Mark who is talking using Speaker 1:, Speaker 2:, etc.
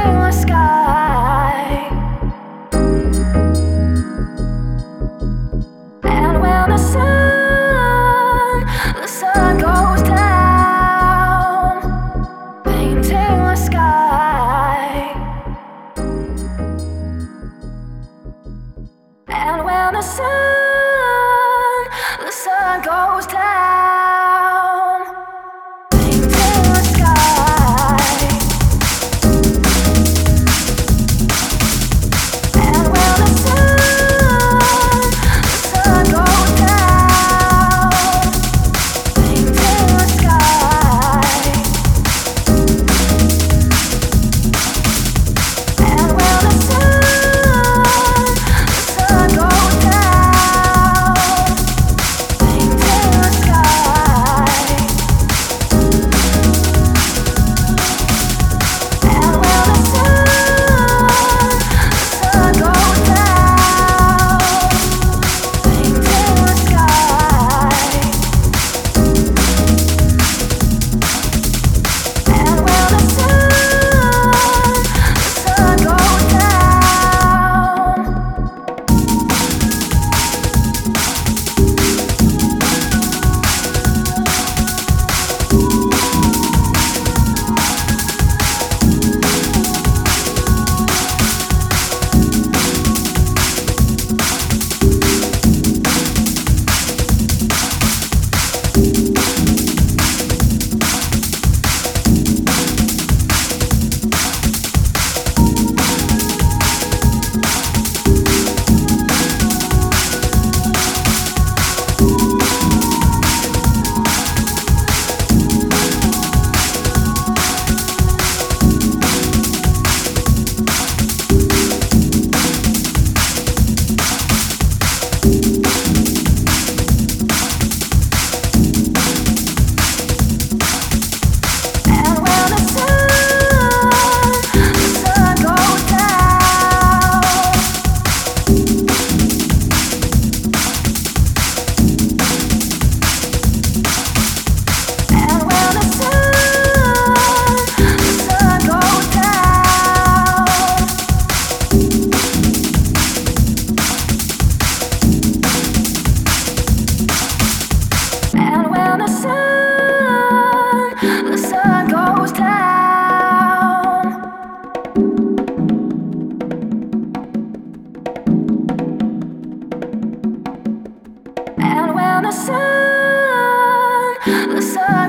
Speaker 1: the sky. And when the sun goes down, painting the sky. And when the sun goes down, painting the sky. And when the sun goes down, painting the sky. And when the sun goes down, painting the sky. And when the sun goes down, painting the sky. And when the sun goes down. And when the sun goes down, and when the sun goes down, and when the sun goes down. And when the sun